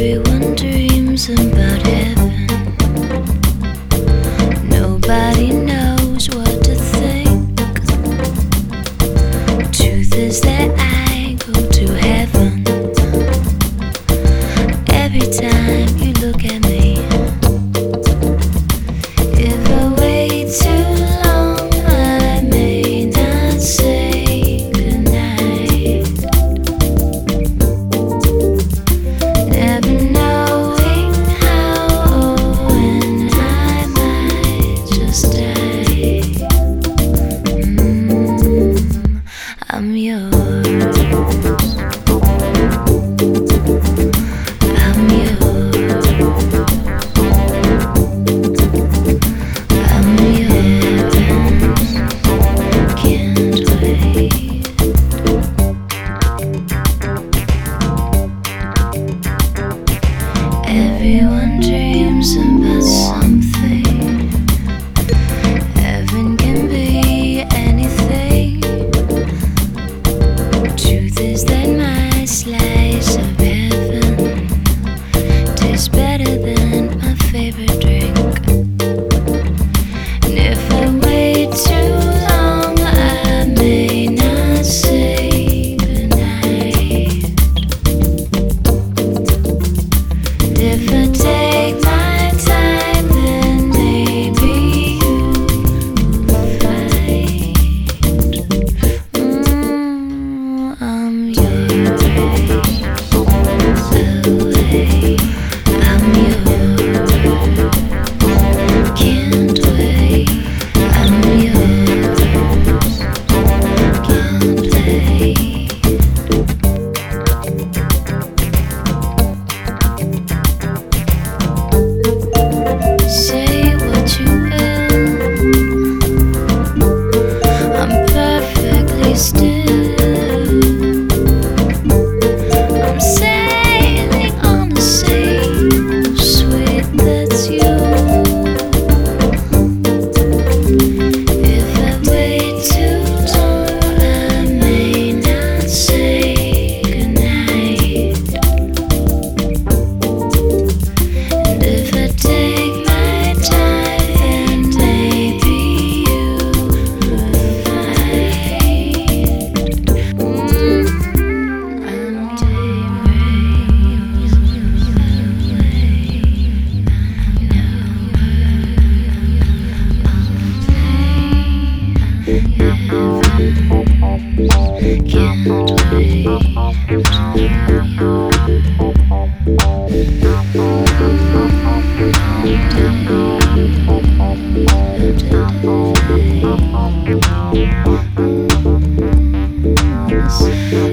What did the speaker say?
Everyone dreams about heaven. Nobody knows what to think. Truth is that I go to heaven every time you look at me. If I wait too long, I may not say goodnight. Never knowing how or when I might just die. I'm yours. I'm yours. I'm yours. Can't wait. Everyone dreams about something. Heaven can be anything. Truth is that my slice of heaven tastes better than my favorite drink. And if I wait too long, I may not say goodnight. And if I take my time, then maybe you'll find I'm yours away. I'm yours. Can't wait. I'm yours. Can't wait. Say what you will. I'm perfectly still. I'm sailing on the same sweet that's you. If I wait too long, I may not say goodnight. And if I take my time, then maybe you'll find